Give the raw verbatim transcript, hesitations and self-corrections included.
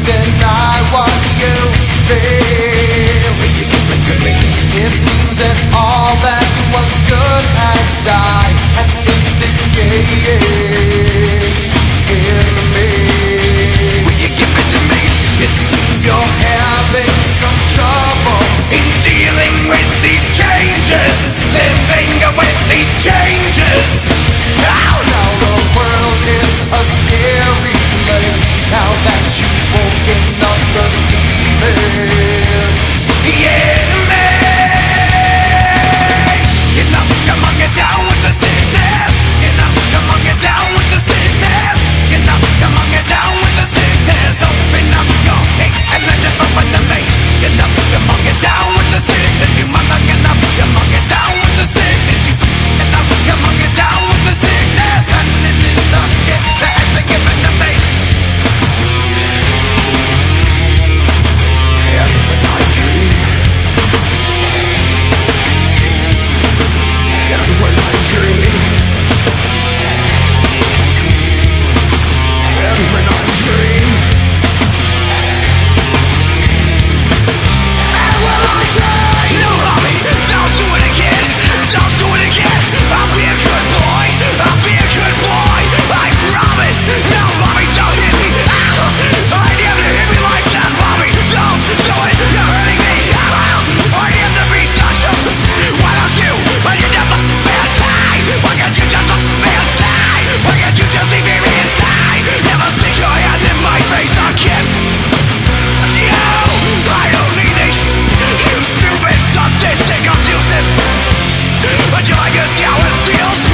deny what you feel. Will you give it to me? It seems that all that was good has died and is decaying in me. Will you give it to me? It seems you're having some trouble in dealing with these changes, living with these changes. Now, now the world is a scary place. Now that you've woken up the demon, yeah, man. You know, come on, get down with the sickness. You know, come on, get down with the sickness. You know, come on, get down with the sickness. Open up your hate and let it open to me. You know, come on, get down with the sickness. You mother, get up, come on, get down with the sickness. You you know, come on, get down with the sickness. And this is the gift that has been given to me. And when I dream, and when I dream, and when I dream, and when I dream, no, mommy, don't do it again, don't do it again. I'll be a good boy, I'll be a good boy, I promise. No, mommy, don't hit me. I am to hit me like that, mommy. Don't do it, you're hurting me. I am the beast, don't you? Why don't you? Why you never fail die? Why can't you just fail die? Why can't you just leave me and die? Never stick your hand in my face again. You, I don't need this. You stupid, sadistic, abusive. But you like to see how it feels.